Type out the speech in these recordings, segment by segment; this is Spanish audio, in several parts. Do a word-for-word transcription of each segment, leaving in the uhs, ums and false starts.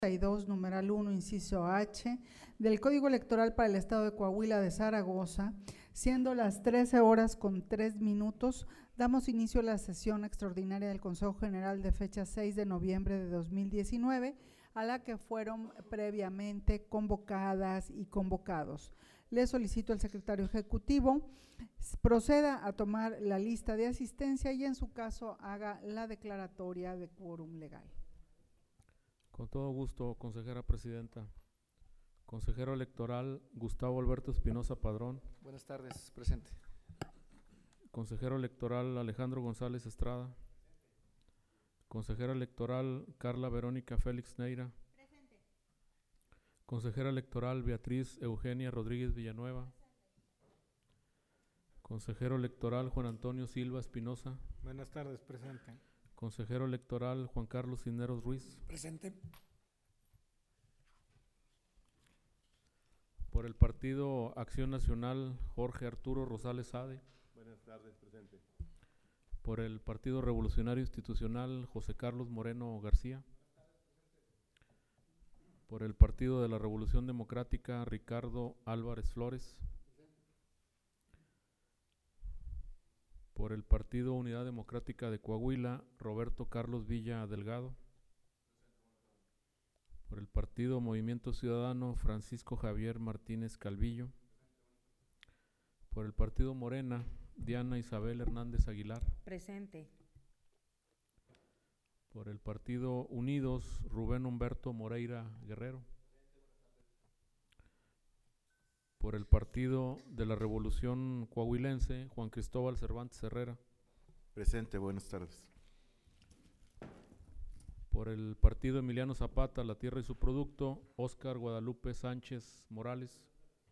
y dos, numeral uno, inciso H, del Código Electoral para el Estado de Coahuila de Zaragoza, siendo las trece horas con tres minutos, damos inicio a la sesión extraordinaria del Consejo General de fecha seis de noviembre de dos mil diecinueve, a la que fueron previamente convocadas y convocados. Le solicito al secretario ejecutivo proceda a tomar la lista de asistencia y en su caso haga la declaratoria de quórum legal. Con todo gusto, consejera presidenta. Consejero electoral Gustavo Alberto Espinosa Padrón. Buenas tardes, presente. Consejero electoral Alejandro González Estrada. Consejera electoral Carla Verónica Félix Neira. Presente. Consejera electoral Beatriz Eugenia Rodríguez Villanueva. Consejero electoral Juan Antonio Silva Espinosa. Buenas tardes, presente. Consejero electoral Juan Carlos Cisneros Ruiz. Presente. Por el Partido Acción Nacional, Jorge Arturo Rosales Sade. Buenas tardes, presente. Por el Partido Revolucionario Institucional, José Carlos Moreno García. Por el Partido de la Revolución Democrática, Ricardo Álvarez Flores. Por el Partido Unidad Democrática de Coahuila, Roberto Carlos Villa Delgado. Por el Partido Movimiento Ciudadano, Francisco Javier Martínez Calvillo. Por el Partido Morena, Diana Isabel Hernández Aguilar. Presente. Por el Partido Unidos, Rubén Humberto Moreira Guerrero. Por el Partido de la Revolución Coahuilense, Juan Cristóbal Cervantes Herrera. Presente, buenas tardes. Por el Partido Emiliano Zapata, La Tierra y su Producto, Óscar Guadalupe Sánchez Morales.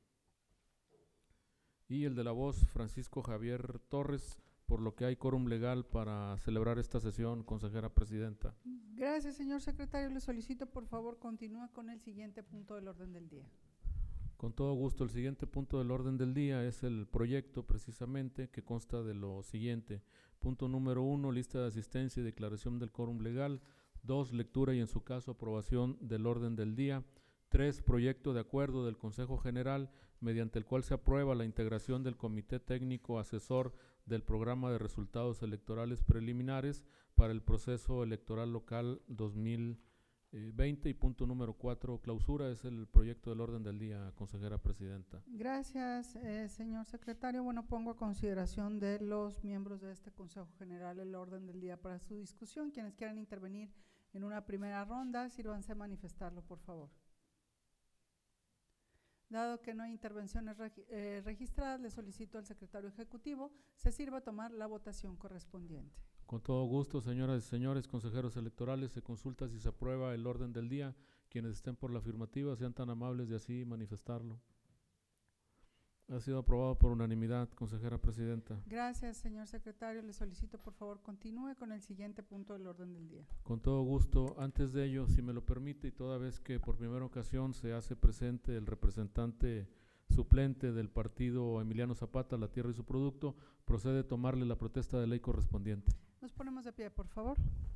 Y el de La Voz, Francisco Javier Torres, por lo que hay quórum legal para celebrar esta sesión, consejera presidenta. Gracias, señor secretario. Le solicito, por favor, continúe con el siguiente punto del orden del día. Con todo gusto, el siguiente punto del orden del día es el proyecto precisamente que consta de lo siguiente. Punto número uno, lista de asistencia y declaración del quórum legal. Dos, lectura y en su caso aprobación del orden del día. Tres, proyecto de acuerdo del Consejo General mediante el cual se aprueba la integración del Comité Técnico Asesor del Programa de Resultados Electorales Preliminares para el proceso electoral local dos mil veinte. Y punto número cuatro, clausura, es el proyecto del orden del día, consejera presidenta. Gracias, eh, señor secretario. Bueno, pongo a consideración de los miembros de este Consejo General el orden del día para su discusión. Quienes quieran intervenir en una primera ronda, sírvanse a manifestarlo, por favor. Dado que no hay intervenciones regi eh, registradas, le solicito al secretario ejecutivo se sirva a tomar la votación correspondiente. Con todo gusto, señoras y señores consejeros electorales, se consulta si se aprueba el orden del día. Quienes estén por la afirmativa sean tan amables de así manifestarlo. Ha sido aprobado por unanimidad, consejera presidenta. Gracias, señor secretario. Le solicito, por favor, continúe con el siguiente punto del orden del día. Con todo gusto. Antes de ello, si me lo permite, y toda vez que por primera ocasión se hace presente el representante suplente del partido Emiliano Zapata, La Tierra y su Producto, procede a tomarle la protesta de ley correspondiente. Nos ponemos de pie, por favor.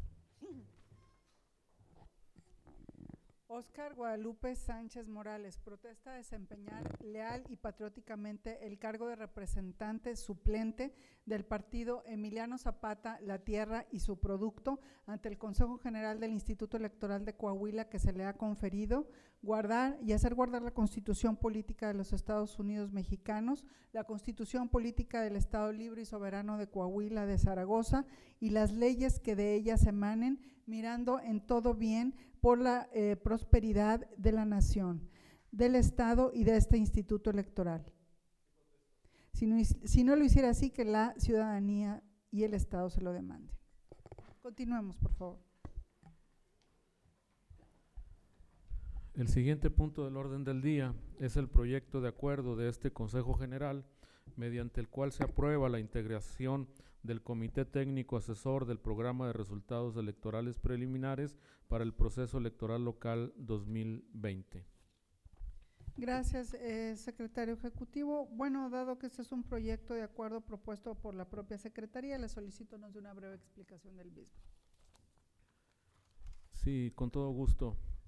Óscar Guadalupe Sánchez Morales protesta desempeñar leal y patrióticamente el cargo de representante suplente del partido Emiliano Zapata, La Tierra y su Producto ante el Consejo General del Instituto Electoral de Coahuila que se le ha conferido, guardar y hacer guardar la Constitución Política de los Estados Unidos Mexicanos, la Constitución Política del Estado Libre y Soberano de Coahuila de Zaragoza y las leyes que de ellas emanen, mirando en todo bien por la eh, prosperidad de la nación, del Estado y de este Instituto Electoral. Si no, si no lo hiciera así, que la ciudadanía y el Estado se lo demanden. Continuemos, por favor. El siguiente punto del orden del día es el proyecto de acuerdo de este Consejo General mediante el cual se aprueba la integración del Comité Técnico Asesor del Programa de Resultados Electorales Preliminares para el proceso electoral local dos mil veinte. Gracias, eh, secretario ejecutivo. Bueno, dado que este es un proyecto de acuerdo propuesto por la propia Secretaría, le solicito nos dé una breve explicación del mismo. Sí, con todo gusto.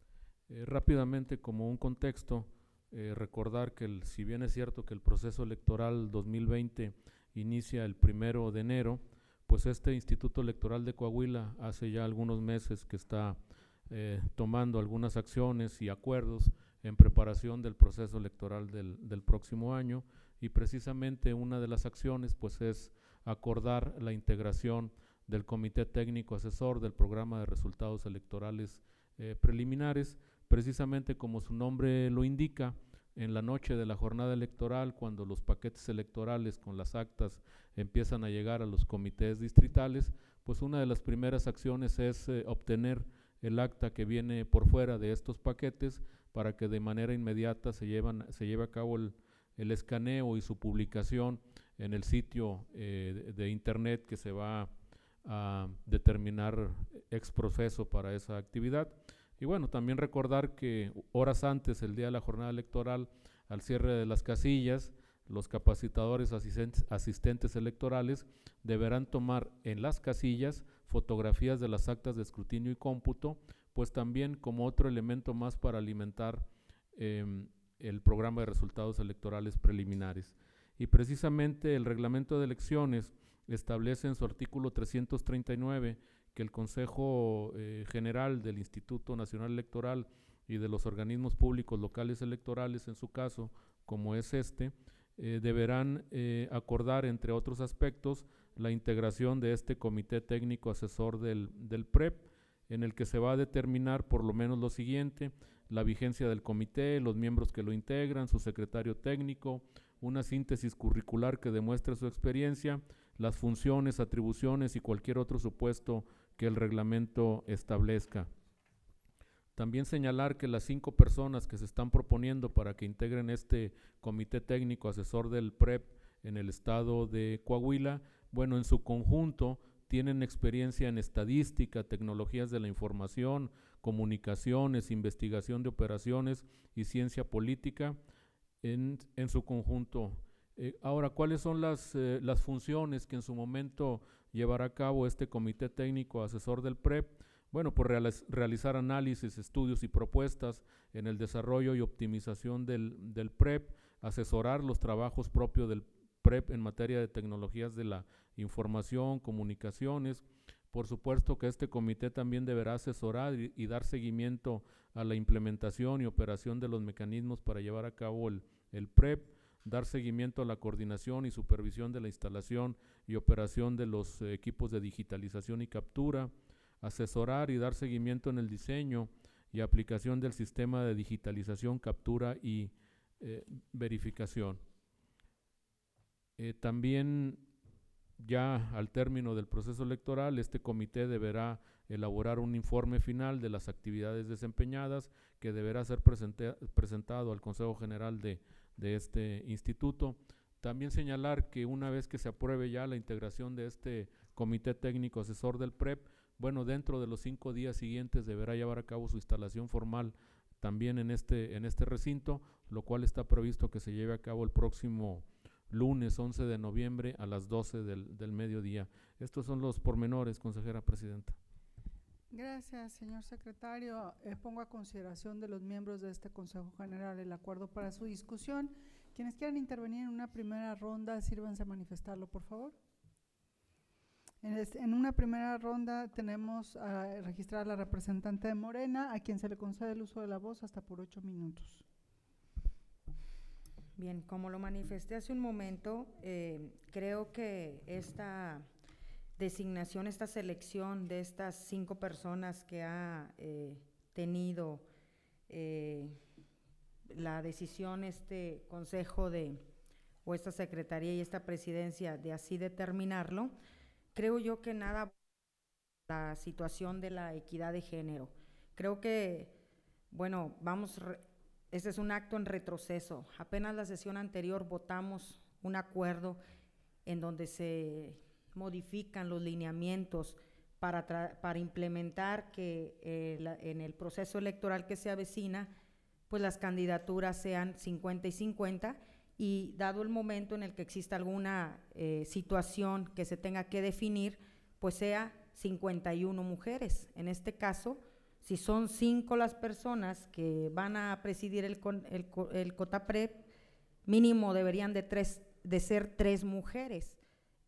Eh, rápidamente, como un contexto, eh, recordar que el, si bien es cierto que el proceso electoral dos mil veinte inicia el primero de enero, pues este Instituto Electoral de Coahuila hace ya algunos meses que está eh, tomando algunas acciones y acuerdos en preparación del proceso electoral del, del próximo año, y precisamente una de las acciones pues es acordar la integración del Comité Técnico Asesor del Programa de Resultados Electorales eh, Preliminares, precisamente como su nombre lo indica. En la noche de la jornada electoral, cuando los paquetes electorales con las actas empiezan a llegar a los comités distritales, pues una de las primeras acciones es eh, obtener el acta que viene por fuera de estos paquetes para que de manera inmediata se, llevan, se lleve a cabo el, el escaneo y su publicación en el sitio eh, de, de internet que se va a determinar ex proceso para esa actividad. Y bueno, también recordar que horas antes, el día de la jornada electoral, al cierre de las casillas, los capacitadores asistentes, asistentes electorales deberán tomar en las casillas fotografías de las actas de escrutinio y cómputo, pues también como otro elemento más para alimentar eh, el programa de resultados electorales preliminares. Y precisamente el reglamento de elecciones establece en su artículo trescientos treinta y nueve que el Consejo eh, General del Instituto Nacional Electoral y de los organismos públicos locales electorales, en su caso, como es este, eh, deberán eh, acordar, entre otros aspectos, la integración de este Comité Técnico Asesor del, del P R E P, en el que se va a determinar por lo menos lo siguiente: la vigencia del comité, los miembros que lo integran, su secretario técnico, una síntesis curricular que demuestre su experiencia, las funciones, atribuciones y cualquier otro supuesto que el reglamento establezca. También señalar que las cinco personas que se están proponiendo para que integren este Comité Técnico Asesor del P R E P en el estado de Coahuila, bueno, en su conjunto tienen experiencia en estadística, tecnologías de la información, comunicaciones, investigación de operaciones y ciencia política en, en su conjunto. Eh, ahora, ¿cuáles son las, eh, las funciones que en su momento llevará a cabo este Comité Técnico Asesor del P R E P? Bueno, pues realiz, realizar análisis, estudios y propuestas en el desarrollo y optimización del, del P R E P, asesorar los trabajos propios del P R E P en materia de tecnologías de la información, comunicaciones. Por supuesto que este comité también deberá asesorar y, y dar seguimiento a la implementación y operación de los mecanismos para llevar a cabo el, el P R E P, dar seguimiento a la coordinación y supervisión de la instalación y operación de los eh, equipos de digitalización y captura, asesorar y dar seguimiento en el diseño y aplicación del sistema de digitalización, captura y eh, verificación. Eh, también, ya al término del proceso electoral, este comité deberá elaborar un informe final de las actividades desempeñadas que deberá ser presentado al Consejo General de, de este instituto. También señalar que una vez que se apruebe ya la integración de este Comité Técnico Asesor del P R E P, bueno, dentro de los cinco días siguientes deberá llevar a cabo su instalación formal también en este, en este recinto, lo cual está previsto que se lleve a cabo el próximo lunes once de noviembre a las doce del, del mediodía. Estos son los pormenores, consejera presidenta. Gracias, señor secretario. Eh, pongo a consideración de los miembros de este Consejo General el acuerdo para su discusión. Quienes quieran intervenir en una primera ronda, sírvanse a manifestarlo, por favor. En, este, en una primera ronda tenemos a registrar a la representante de Morena, a quien se le concede el uso de la voz hasta por ocho minutos. Bien, como lo manifesté hace un momento, eh, creo que esta designación, esta selección de estas cinco personas que ha eh, tenido eh, la decisión este consejo de, o esta secretaría y esta presidencia de así determinarlo, creo yo que nada la situación de la equidad de género. Creo que, bueno, vamos… Este es un acto en retroceso. Apenas la sesión anterior votamos un acuerdo en donde se modifican los lineamientos para, para implementar que eh, la, en el proceso electoral que se avecina, pues las candidaturas sean cincuenta y cincuenta, y dado el momento en el que exista alguna eh, situación que se tenga que definir, pues sea cincuenta y una mujeres. En este caso Si son cinco las personas que van a presidir el, con- el, co- el COTAPREP, mínimo deberían de, tres, de ser tres mujeres,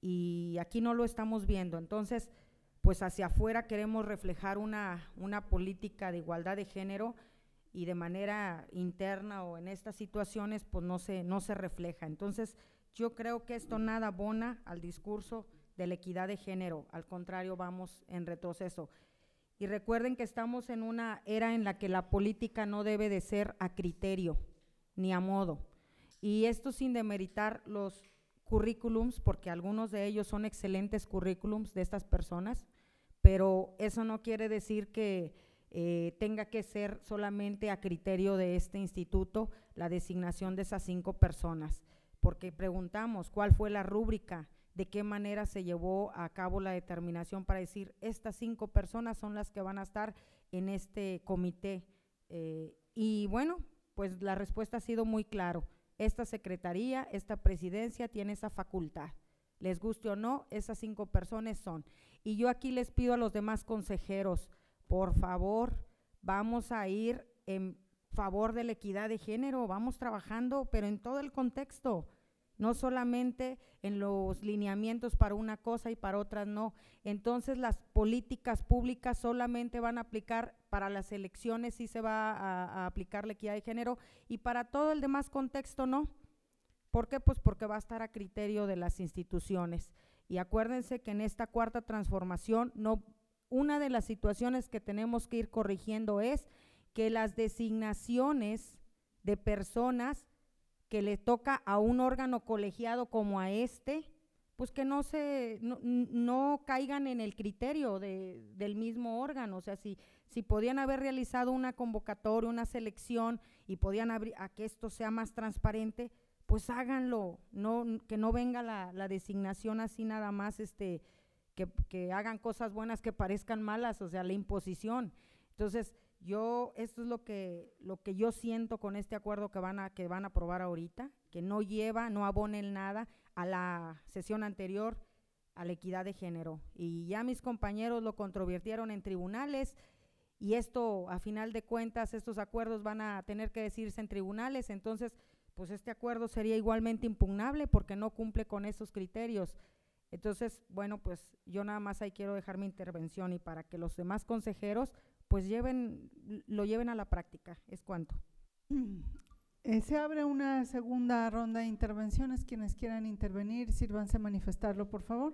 y aquí no lo estamos viendo. Entonces, pues hacia afuera queremos reflejar una, una política de igualdad de género, y de manera interna o en estas situaciones pues no se, no se refleja. Entonces, yo creo que esto nada abona al discurso de la equidad de género, al contrario, vamos en retroceso. Y recuerden que estamos en una era en la que la política no debe de ser a criterio ni a modo. Y esto sin demeritar los currículums, porque algunos de ellos son excelentes currículums de estas personas, pero eso no quiere decir que eh, tenga que ser solamente a criterio de este instituto la designación de esas cinco personas, porque preguntamos cuál fue la rúbrica, de qué manera se llevó a cabo la determinación para decir estas cinco personas son las que van a estar en este comité. Eh, y bueno, pues la respuesta ha sido muy claro. Esta secretaría, esta presidencia tiene esa facultad. Les guste o no, esas cinco personas son. Y yo aquí les pido a los demás consejeros, por favor, vamos a ir en favor de la equidad de género, vamos trabajando, pero en todo el contexto, no solamente en los lineamientos para una cosa y para otras no. Entonces las políticas públicas solamente van a aplicar para las elecciones, sí se va a, a aplicar la equidad de género, y para todo el demás contexto no. ¿Por qué? Pues porque va a estar a criterio de las instituciones. Y acuérdense que en esta cuarta transformación, no, una de las situaciones que tenemos que ir corrigiendo es que las designaciones de personas que le toca a un órgano colegiado como a este, pues que no se no, no caigan en el criterio de, del mismo órgano. O sea, si, si podían haber realizado una convocatoria, una selección, y podían abrir a que esto sea más transparente, pues háganlo, no, que no venga la, la designación así nada más, este, que, que hagan cosas buenas que parezcan malas, o sea, la imposición. Entonces, yo, esto es lo que, lo que yo siento con este acuerdo que van a, que van a aprobar ahorita, que no lleva, no abona en nada a la sesión anterior, a la equidad de género. Y ya mis compañeros lo controvirtieron en tribunales, y esto, a final de cuentas, estos acuerdos van a tener que decirse en tribunales. Entonces, pues este acuerdo sería igualmente impugnable porque no cumple con esos criterios. Entonces, bueno, pues yo nada más ahí quiero dejar mi intervención, y para que los demás consejeros pues lleven, lo lleven a la práctica, es cuanto. Eh, se abre una segunda ronda de intervenciones. Quienes quieran intervenir, sírvanse a manifestarlo, por favor.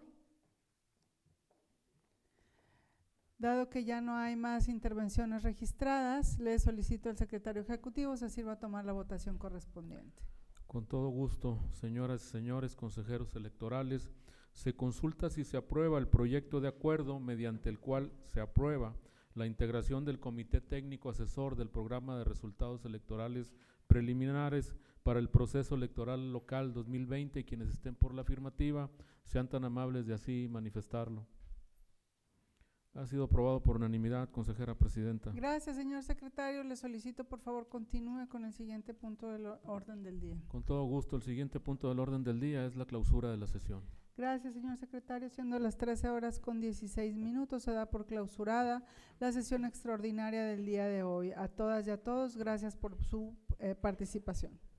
Dado que ya no hay más intervenciones registradas, le solicito al secretario ejecutivo se sirva a tomar la votación correspondiente. Con todo gusto, señoras y señores consejeros electorales, se consulta si se aprueba el proyecto de acuerdo mediante el cual se aprueba la integración del Comité Técnico Asesor del Programa de Resultados Electorales Preliminares para el Proceso Electoral Local dos mil veinte, y quienes estén por la afirmativa sean tan amables de así manifestarlo. Ha sido aprobado por unanimidad, consejera presidenta. Gracias, señor secretario. Le solicito, por favor, continúe con el siguiente punto del orden del día. Con todo gusto, el siguiente punto del orden del día es la clausura de la sesión. Gracias, señor secretario. Siendo las trece horas con dieciséis minutos, se da por clausurada la sesión extraordinaria del día de hoy. A todas y a todos, gracias por su eh, participación.